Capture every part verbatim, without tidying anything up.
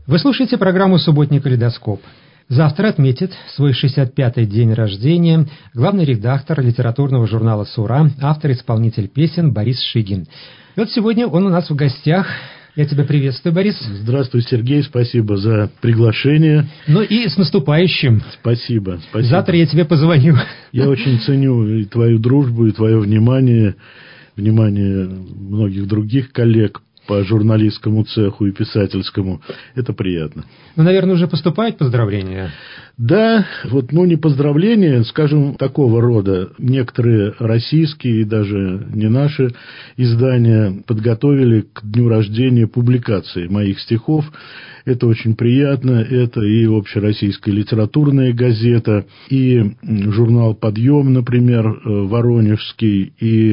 Вы слушаете программу «Субботний калейдоскоп». Завтра отметит свой шестьдесят пятый день рождения главный редактор литературного журнала «Сура», автор-исполнитель песен Борис Шигин. И вот сегодня он у нас в гостях. Я тебя приветствую, Борис. Здравствуй, Сергей, спасибо за приглашение. Ну и с наступающим. Спасибо, спасибо. Завтра я тебе позвоню. Я очень ценю и твою дружбу, и твое внимание, внимание многих других коллег по журналистскому цеху и писательскому. Это приятно. Ну, наверное, уже поступают поздравления? Да, вот, ну, не поздравления, скажем, такого рода. Некоторые российские и даже не наши издания подготовили к дню рождения публикации моих стихов. Это очень приятно. Это и общероссийская литературная газета, и журнал «Подъем», например, воронежский,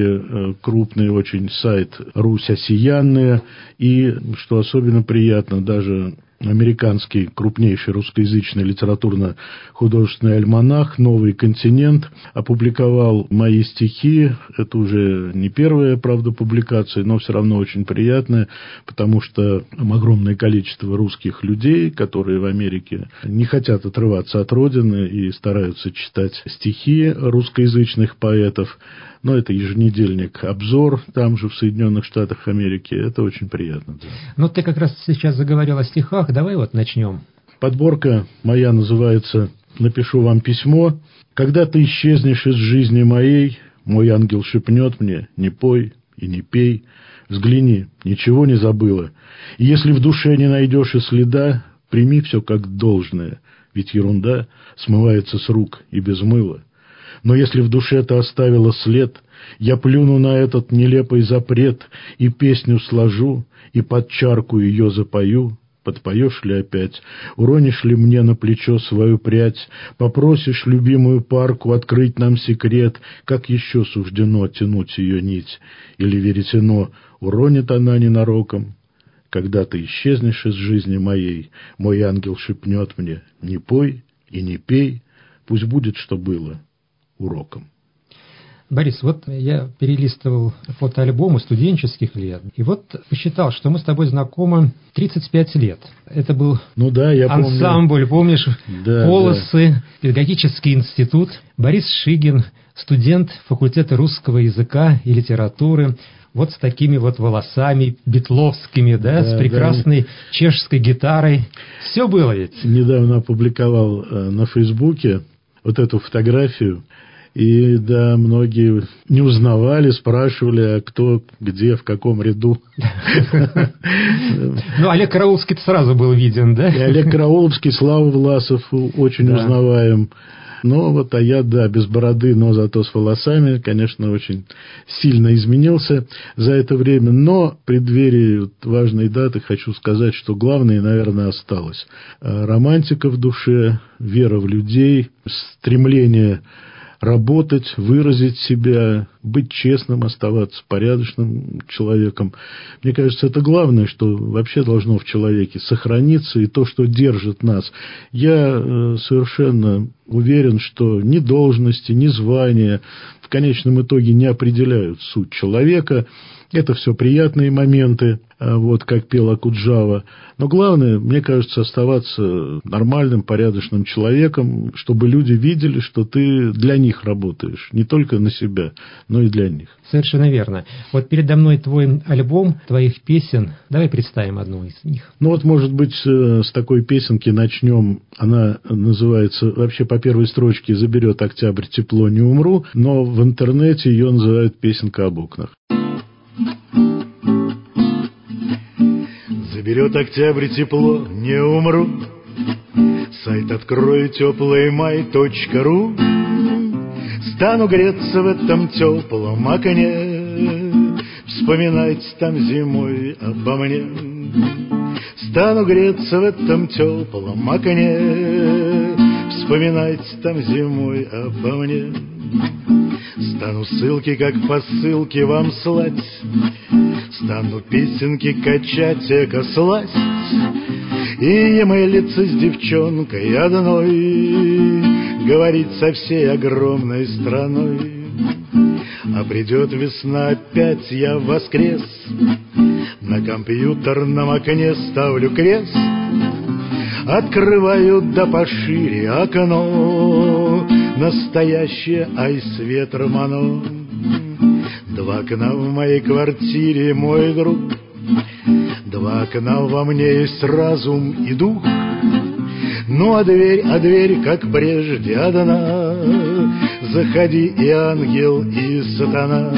и крупный очень сайт «Русь Осиянная», и, что особенно приятно, даже американский крупнейший русскоязычный литературно-художественный альманах «Новый континент» опубликовал мои стихи. Это уже не первая, правда, публикация, но все равно очень приятная, потому что огромное количество русских людей, которые в Америке не хотят отрываться от родины и стараются читать стихи русскоязычных поэтов. Но это еженедельник «Обзор», там же в Соединенных Штатах Америки. Это очень приятно. Да. Ну, ты как раз сейчас заговорил о стихах. Давай вот начнем. Подборка моя называется «Напишу вам письмо». Когда ты исчезнешь из жизни моей, мой ангел шепнет мне: не пой и не пей. Взгляни, ничего не забыла. И если в душе не найдешь и следа, прими все как должное, ведь ерунда смывается с рук и без мыла. Но если в душе ты оставила след, я плюну на этот нелепый запрет и песню сложу, и под чарку ее запою. Подпоешь ли опять? Уронишь ли мне на плечо свою прядь? Попросишь любимую парку открыть нам секрет? Как еще суждено тянуть ее нить? Или веретено уронит она ненароком? Когда ты исчезнешь из жизни моей, мой ангел шепнет мне: не пой и не пей, пусть будет, что было, уроком. Борис, вот я перелистывал фотоальбомы студенческих лет, и вот посчитал, что мы с тобой знакомы тридцать пять лет. Это был ну да, я ансамбль, помню. Помнишь, да, «Полосы», да. педагогический институт, Борис Шигин, студент факультета русского языка и литературы, вот с такими вот волосами битловскими, да, да с прекрасной да. чешской гитарой. Все было ведь. Недавно опубликовал э, на Фейсбуке вот эту фотографию. И, да, многие не узнавали, спрашивали, а кто, где, в каком ряду. Ну, Олег Карауловский сразу был виден, да? И Олег Карауловский, Слава Власов очень узнаваем. Ну, вот, а я, да, без бороды, но зато с волосами, конечно, очень сильно изменился за это время. Но в преддверии важной даты хочу сказать, что главное, наверное, осталось. Романтика в душе, вера в людей, стремление работать, выразить себя, быть честным, оставаться порядочным человеком. Мне кажется, это главное, что вообще должно в человеке сохраниться, и то, что держит нас. Я э, совершенно уверен, что ни должности, ни звания в конечном итоге не определяют суть человека. Это все приятные моменты, вот как пел Акуджава. Но главное, мне кажется, оставаться нормальным, порядочным человеком, чтобы люди видели, что ты для них работаешь. Не только на себя, но и для них. Совершенно верно. Вот передо мной твой альбом твоих песен. Давай представим одну из них. Ну вот, может быть, с такой песенки начнем. Она называется, вообще по первой строчке «Заберет октябрь тепло, не умру», но в интернете ее называют «Песенка об окнах». Заберет октябрь тепло, не умру. Сайт открою теплый май точка ру. Стану греться в этом теплом окне, вспоминать там зимой обо мне. Стану греться в этом теплом окне, вспоминать там зимой обо мне. Стану ссылки, как посылки, вам слать, стану песенки качать, эко сласть, и емелиться с девчонкой одной, говорить со всей огромной страной. А придет весна, опять я воскрес, на компьютерном окне ставлю крест, Открываю да пошире окно, настоящее, ай, с ветром оно. Два окна в моей квартире, мой друг, два окна во мне есть разум и дух. Ну а дверь, а дверь, как прежде, одна. Заходи, и ангел, и сатана.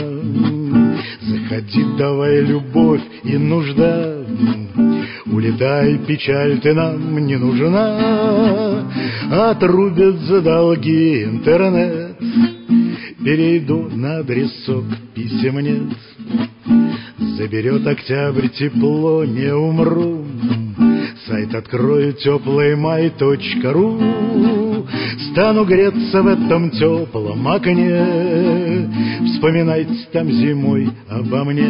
Заходи, давай любовь и нужда. Улетай, печаль, ты нам не нужна. Отрубят за долги интернет. Перейду на адресок, писем нет. Заберет октябрь тепло, не умру. Сайт открою теплый май точка ру. Стану греться в этом теплом окне. Вспоминайте там зимой обо мне.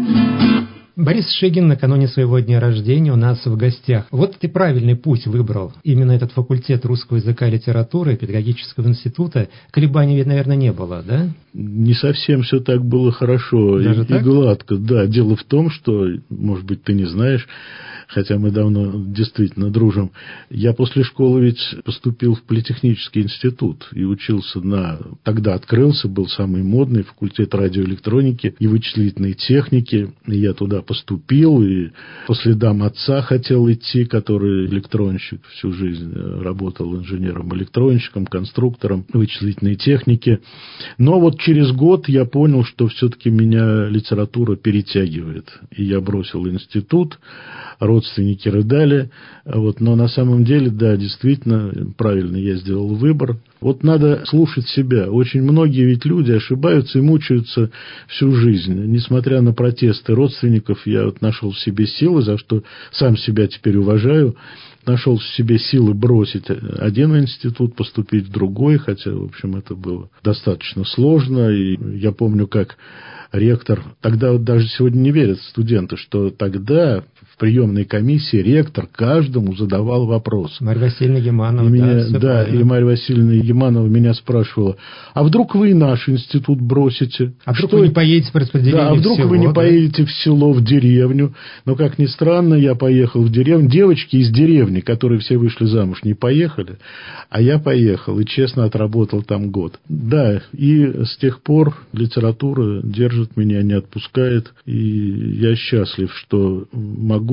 Борис Шигин накануне своего дня рождения у нас в гостях. Вот ты правильный путь выбрал. Именно этот факультет русского языка и литературы педагогического института. Колебаний, наверное, не было, да? Не совсем все так было хорошо и, и гладко. Да, дело в том, что, может быть, ты не знаешь, хотя мы давно действительно дружим, я после школы ведь поступил в политехнический институт и учился на... Тогда открылся, был самый модный факультет радиоэлектроники и вычислительной техники. И я туда поступил, и по следам отца хотел идти, который электронщик, всю жизнь работал инженером-электронщиком, конструктором вычислительной техники. Но вот через год я понял, что все-таки меня литература перетягивает. И я бросил институт, родственники рыдали. Вот, но на самом деле, да, действительно, правильно я сделал выбор. Вот надо слушать себя. Очень многие ведь люди ошибаются и мучаются всю жизнь. Несмотря на протесты родственников, я вот нашел в себе силы, за что сам себя теперь уважаю, нашел в себе силы бросить один институт, поступить в другой, хотя, в общем, это было достаточно сложно. И я помню, как ректор, тогда вот даже сегодня не верят студенты, что тогда в приемной комиссии ректор каждому задавал вопрос. Марья Васильевна Яманова, и меня, да, да, и Марья Васильевна Яманова меня спрашивала, а вдруг вы и наш институт бросите? А вдруг что вы не поедете по распределению да, а вдруг в село, вы не да? поедете в село, в деревню? Но, как ни странно, я поехал в деревню. Девочки из деревни, которые все вышли замуж, не поехали, а я поехал и честно отработал там год. Да, и с тех пор литература держит меня, не отпускает, и я счастлив, что могу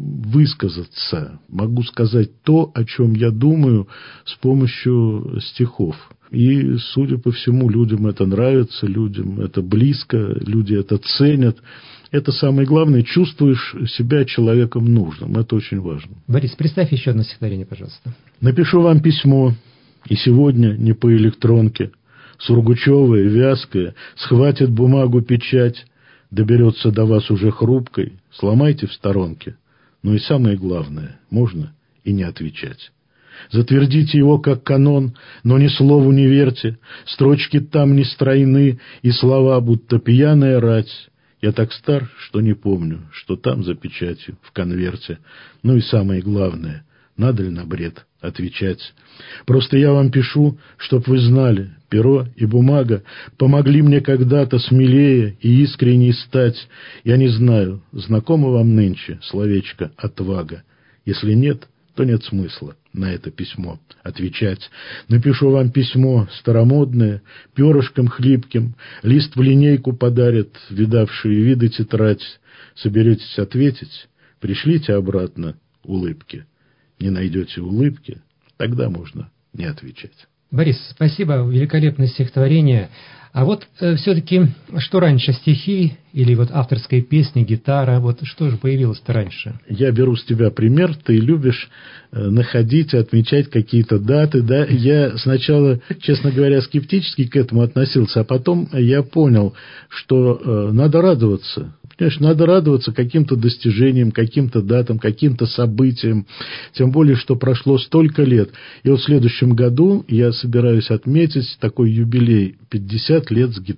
высказаться, могу сказать то, о чем я думаю, с помощью стихов. И, судя по всему, людям это нравится, людям это близко, люди это ценят. Это самое главное, чувствуешь себя человеком нужным. Это очень важно. Борис, представь еще одно стихотворение, пожалуйста. Напишу вам письмо, и сегодня не по электронке. Сургучевая, вязкая, схватит бумагу печать, доберется до вас уже хрупкой, сломайте в сторонке. Ну и самое главное, можно и не отвечать. Затвердите его как канон, но ни слову не верьте, строчки там не стройны, и слова будто пьяная рать. Я так стар, что не помню, что там за печатью в конверте. Ну и самое главное, надо ли на бред отвечать. Просто я вам пишу, чтоб вы знали, перо и бумага помогли мне когда-то смелее и искренней стать. Я не знаю, знакомо вам нынче словечко «отвага». Если нет, то нет смысла на это письмо отвечать. Напишу вам письмо старомодное, перышком хлипким, лист в линейку подарят, видавшие виды тетрадь. Соберетесь ответить, пришлите обратно улыбки. Не найдете улыбки, тогда можно не отвечать. Борис, спасибо, великолепное стихотворение. А вот э, все-таки, что раньше, стихи или вот авторская песня, гитара, вот что же появилось-то раньше? Я беру с тебя пример, ты любишь э, находить, отмечать какие-то даты, да, я сначала, честно говоря, скептически к этому относился, а потом я понял, что э, надо радоваться. Понимаешь, надо радоваться каким-то достижениям, каким-то датам, каким-то событиям, тем более, что прошло столько лет. И вот в следующем году я собираюсь отметить такой юбилей – пятьдесят лет с гитарой.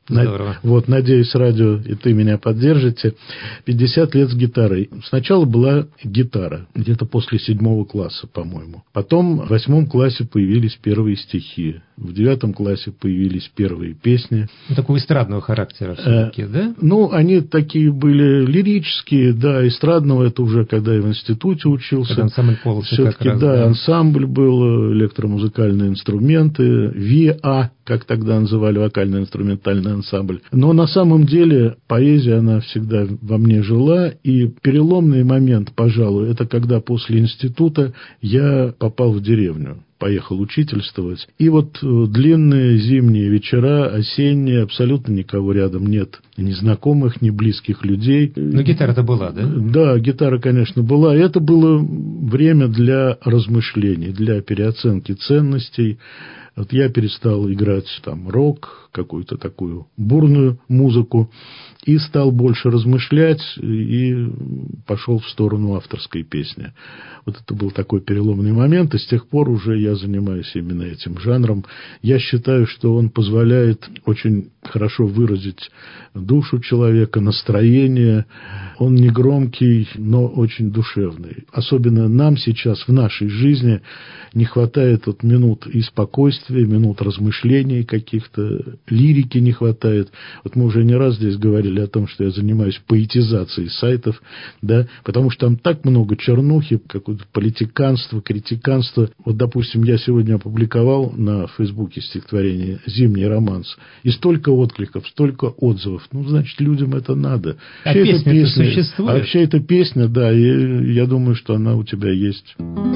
Здорово. Вот, надеюсь, радио и ты меня поддержите. пятьдесят лет с гитарой. Сначала была гитара, где-то после седьмого класса, по-моему. Потом в восьмом классе появились первые стихи. В девятом классе появились первые песни. Такого эстрадного характера все-таки, э, да? Ну, они такие были лирические, да, эстрадного, это уже когда я в институте учился. Когда ансамбль полосы все-таки, как раз, да, да, ансамбль был, электромузыкальные инструменты, ВИА, как тогда называли, вокально-инструментальный ансамбль. Но на самом деле поэзия, она всегда во мне жила, и переломный момент, пожалуй, это когда после института я попал в деревню. Поехал учительствовать. И вот длинные зимние вечера, осенние, абсолютно никого рядом нет. Ни знакомых, ни близких людей. Но гитара-то была, да? Да, гитара, конечно, была. И это было время для размышлений, для переоценки ценностей. Вот я перестал играть там рок, какую-то такую бурную музыку, и стал больше размышлять, и пошел в сторону авторской песни. Вот это был такой переломный момент, и с тех пор уже я занимаюсь именно этим жанром. Я считаю, что он позволяет очень хорошо выразить душу человека, настроение. Он не громкий, но очень душевный. Особенно нам сейчас в нашей жизни не хватает вот минут и спокойствия, минут размышлений каких-то, лирики не хватает. Вот мы уже не раз здесь говорили о том, что я занимаюсь поэтизацией сайтов, да, потому что там так много чернухи, какое-то политиканство, критиканство. Вот, допустим, я сегодня опубликовал на Фейсбуке стихотворение «Зимний романс», и столько откликов, столько отзывов. Ну, значит, людям это надо. А вообще песня, песня существует? А вообще эта песня, да, и я думаю, что она у тебя есть.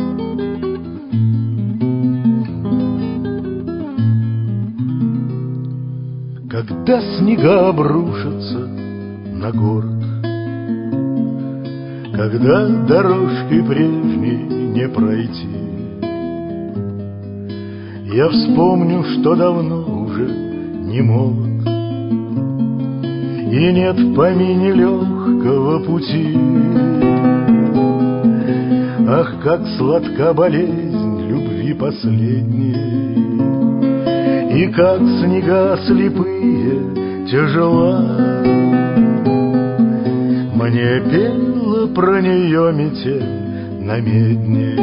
Когда снега обрушатся на город, когда дорожкой прежней не пройти, я вспомню, что давно уже не молод, и нет в помине легкого пути. Ах, как сладка болезнь любви последней, и как снега слепые тяжела. Мне пела про нее метель на медне.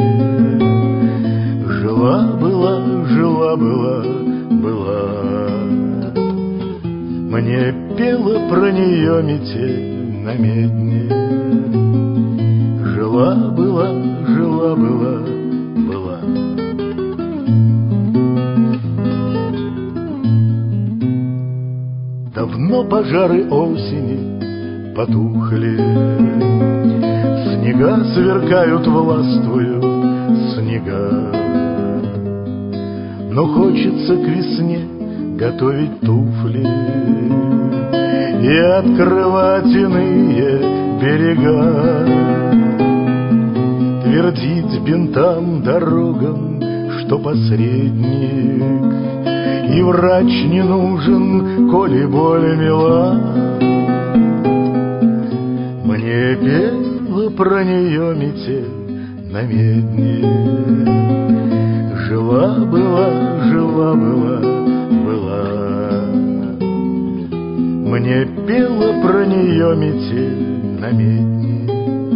Жила-была, жила-была, была. Мне пела про нее метель на медне. Жила-была, жила-была, была. Давно пожары осени потухли, снега сверкают властвуют, снега. Но хочется к весне готовить туфли и открывать иные берега, твердить бинтам, дорогам, что посредник и врач не нужен, коли боль мила. Мне пела про нее метель на медне. Жила-была, жила-была, была. Мне пела про нее метель на медне.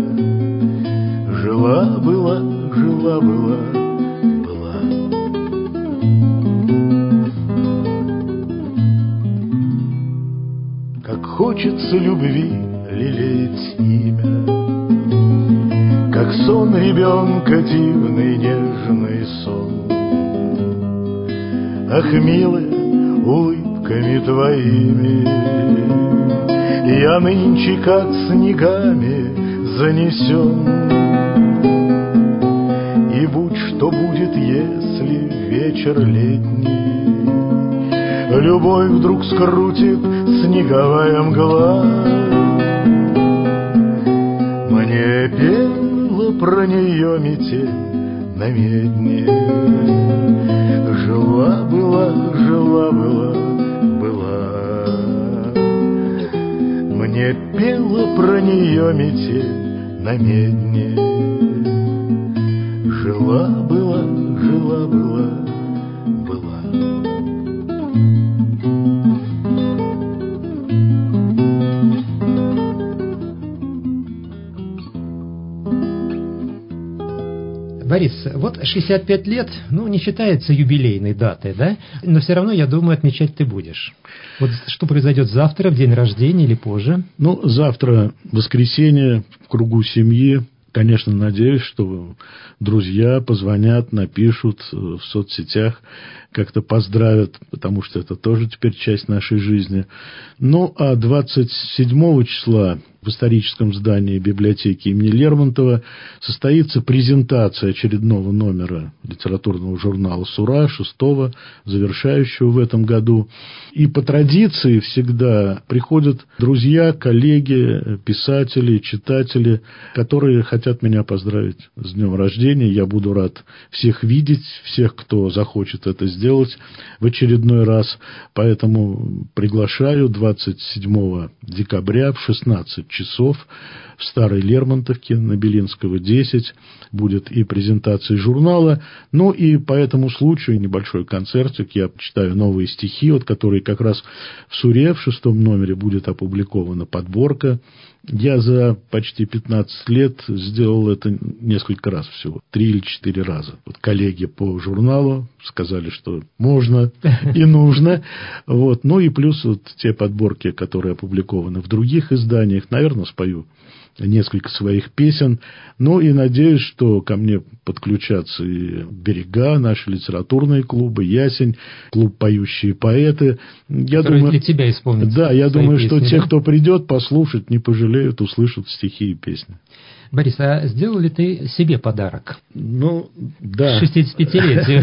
Жила-была, жила-была, была. Как хочется любви лелеять имя, как сон ребенка, дивный нежный сон. Ах, милая, улыбками твоими я нынче как снегами занесен. И будь что будет, если вечер летний любовь вдруг скрутит снеговая мгла. Мне пела про нее метель на медне. Жила-была, жила-была, была. Мне пела про нее метель на медне. Жила-была, жила-была, была. Борис, вот шестьдесят пять лет, ну, не считается юбилейной датой, да? Но все равно, я думаю, отмечать ты будешь. Вот что произойдет завтра, в день рождения или позже? Ну, завтра воскресенье, в кругу семьи. Конечно, надеюсь, что друзья позвонят, напишут в соцсетях, как-то поздравят, потому что это тоже теперь часть нашей жизни. Ну, а двадцать седьмого числа в историческом здании библиотеки имени Лермонтова состоится презентация очередного номера литературного журнала «Сура», шестого, завершающего в этом году. И по традиции всегда приходят друзья, коллеги, писатели, читатели, которые хотят меня поздравить с днем рождения. Я буду рад всех видеть, всех, кто захочет это сделать в очередной раз. Поэтому приглашаю двадцать седьмого декабря в шестнадцать часов в Старой Лермонтовке на Белинского, десять. Будет и презентация журнала. Ну и по этому случаю небольшой концертик. Я читаю новые стихи, вот, которые как раз в «Суре» в шестом номере будет опубликована подборка. Я за почти пятнадцать лет сделал это несколько раз всего. Три или четыре раза. Вот коллеги по журналу сказали, что можно и нужно. Вот. Ну и плюс вот те подборки, которые опубликованы в других изданиях. Наверное, спою несколько своих песен. Ну и надеюсь, что ко мне подключатся и «Берега», наши литературные клубы, «Ясень», клуб «Поющие поэты». Я Которые думаю, для тебя исполнят. Да, я думаю, песни, что да? те, кто придет послушать, не пожалеют, услышат стихи и песни. Борис, а сделал ли ты себе подарок? Ну, да. К шестидесятипятилетию.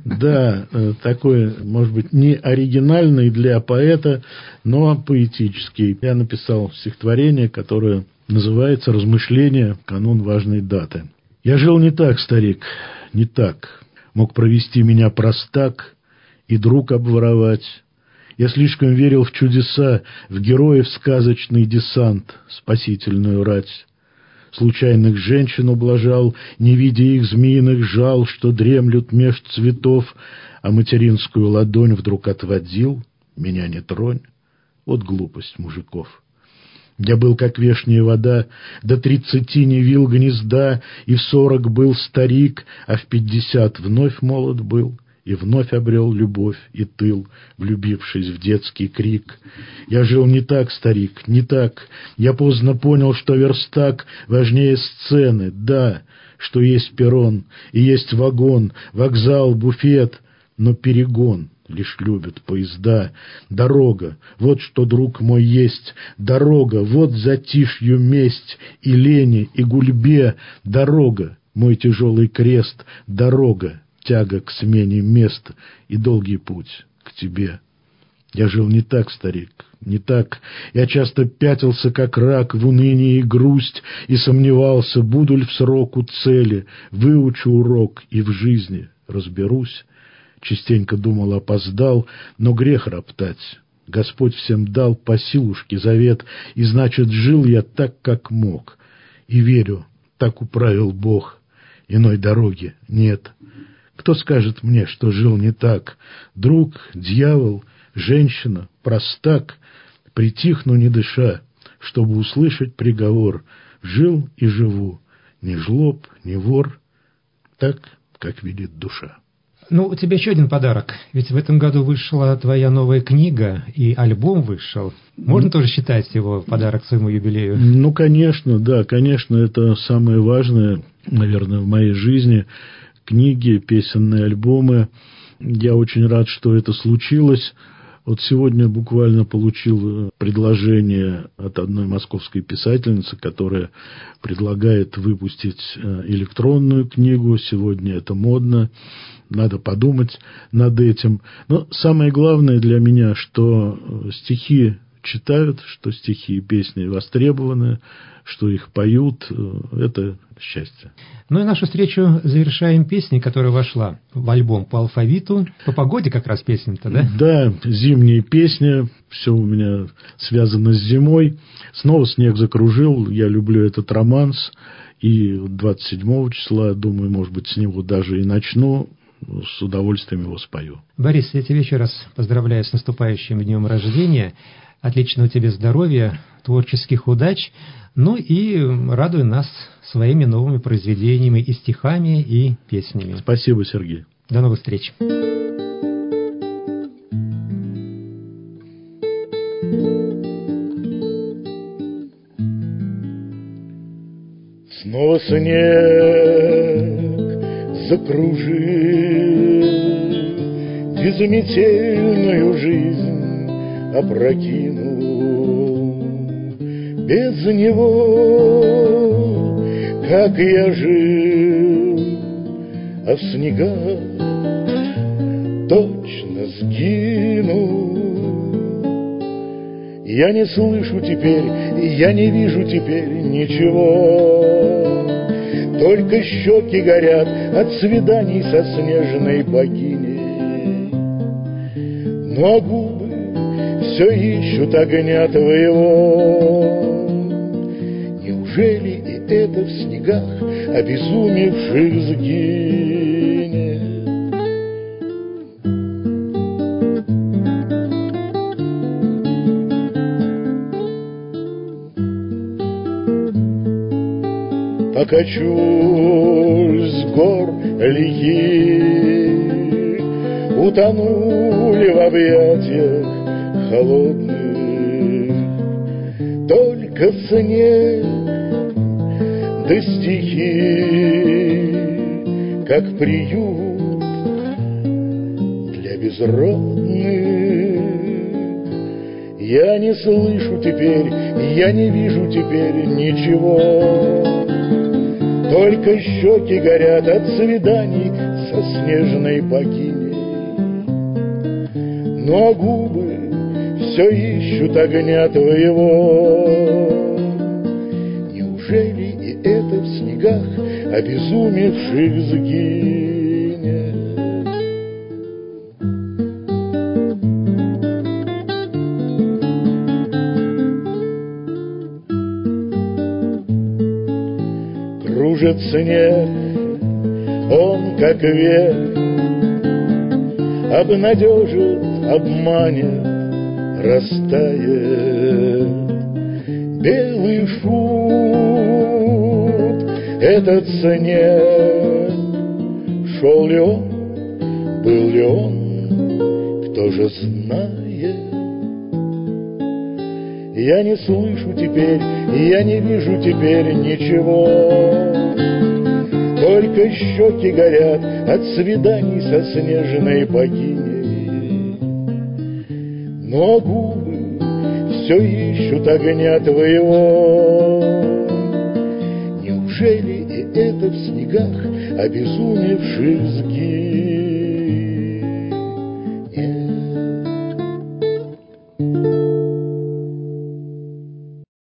Да, такой, может быть, не оригинальный для поэта, но поэтический. Я написал стихотворение, которое называется «Размышления в канун важной даты». Я жил не так, старик, не так. Мог провести меня простак и друг обворовать. Я слишком верил в чудеса, в героев сказочный десант, спасительную рать. Случайных женщин ублажал, не видя их змеиных жал, что дремлют меж цветов, а материнскую ладонь вдруг отводил. Меня не тронь. Вот глупость мужиков. Я был, как вешняя вода, до тридцати не вил гнезда, и в сорок был старик, а в пятьдесят вновь молод был, и вновь обрел любовь и тыл, влюбившись в детский крик. Я жил не так, старик, не так. Я поздно понял, что верстак важнее сцены, да, что есть перрон, и есть вагон, вокзал, буфет, но перегон лишь любят поезда. Дорога, вот что, друг мой, есть. Дорога, вот затишью месть, и лени, и гульбе. Дорога, мой тяжелый крест. Дорога, тяга к смене мест и долгий путь к тебе. Я жил не так, старик, не так. Я часто пятился, как рак, в унынии и грусть, и сомневался, буду ли в сроку цели, выучу урок и в жизни разберусь. Частенько думал, опоздал, но грех роптать. Господь всем дал по силушке завет, и, значит, жил я так, как мог. И верю, так управил Бог. Иной дороги нет. Кто скажет мне, что жил не так? Друг, дьявол, женщина, простак? Притихну, не дыша, чтобы услышать приговор. Жил и живу, ни жлоб, ни вор, так, как велит душа. Ну, у тебя еще один подарок. Ведь в этом году вышла твоя новая книга, и альбом вышел. Можно тоже считать его подарок к своему юбилею? Ну, конечно, да, конечно, это самое важное, наверное, в моей жизни. Книги, песенные альбомы. Я очень рад, что это случилось. Вот сегодня буквально получил предложение от одной московской писательницы, которая предлагает выпустить электронную книгу. Сегодня это модно. Надо подумать над этим. Но самое главное для меня, что стихи читают, что стихи и песни востребованы, что их поют. Это счастье. Ну и нашу встречу завершаем песней, которая вошла в альбом по алфавиту. По погоде как раз песня-то, да? Да, зимние песни. Все у меня связано с зимой. Снова снег закружил. Я люблю этот романс. И двадцать седьмого числа, думаю, может быть, с него даже и начну. С удовольствием его спою. Борис, я тебя еще раз поздравляю с наступающим днем рождения. Отличного тебе здоровья, творческих удач, ну и радуй нас своими новыми произведениями и стихами, и песнями. Спасибо, Сергей. До новых встреч. Снова снег закружил, безметельную жизнь опрокинул. Без него, как я жил, а в снегах точно сгинул. Я не слышу теперь, я не вижу теперь ничего, только щеки горят от свиданий со снежной богиней. Но губы все ищут огня твоего. Неужели и это в снегах обезумевших сгинет? Покачусь с гор лихих, утонули в объятиях холодных. Только снег да стихи, как приют для безродных. Я не слышу теперь, я не вижу теперь ничего, только щеки горят от свиданий со снежной богиней. Но губы все ищут огня твоего. Неужели и это в снегах обезумевших сгинет? Кружит снег, он как век, обнадежит, обманет, растает. Белый шут этот снег, шел ли он, был ли он, кто же знает? Я не слышу теперь, я не вижу теперь ничего, только щеки горят от свиданий со снежной богиней. Но губы все ищут огня твоего. Неужели и это в снегах обезумевших сгинет?